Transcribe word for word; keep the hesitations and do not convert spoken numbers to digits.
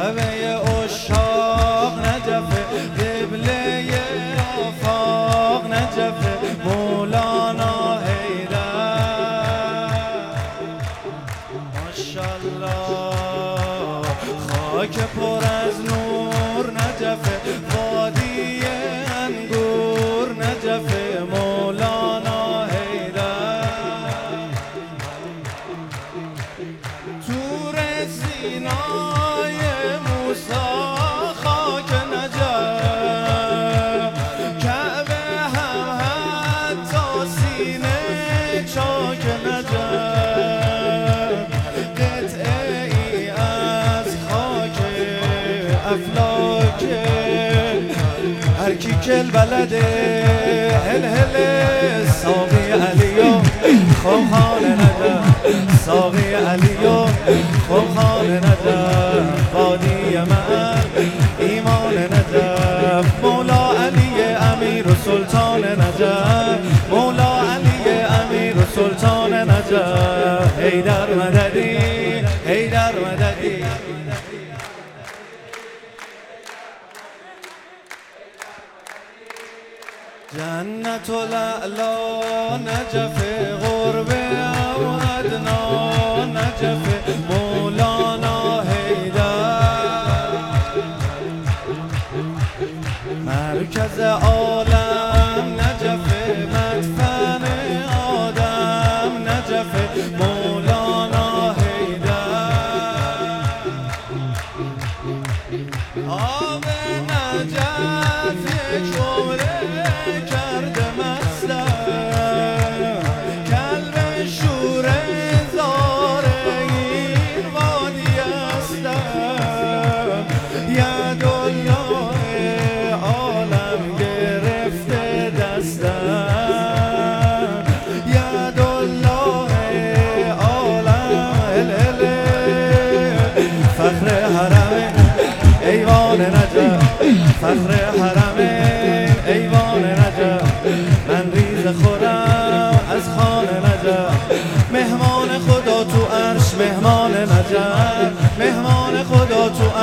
کعبه عشاق نجفه، قبله آفاق نجفه، مولانا حیدر ماشاءالله. خاک پر از نور نجفه، وادی انگور نجفه، مولانا حیدر. تور سینای موسی خاک نجف، کعبه هم حتی سینه چاک نجف، قطعه ای از خاک افلاک هرکی کل بلده. هل هل ساقی علیو خب خان نجف، ساقی علیو خب خان نجف، وادی من ایمان نجف، مولا علی امیر و سلطان نجف، مولا علی امیر و سلطان نجف. حیدر مددی، حیدر مددی. جنت الاعلی نجف، قرب او ادنا نجف، مولانا حیدر. مرکز عالم نجف، مدفن آدم نجف، مولانا حیدر. آب نجف یک عمره کرده مستم، کلب شور زاره این وادی هستم. یدالله عالم گرفته دستم، یدالله عالم. هل فخر حرم ایوان نجف، فخر حرم ایوان نجف، من ریز خورم از خان نجف. مهمان خدا تو عرش، مهمان نجف، مهمان خدا تو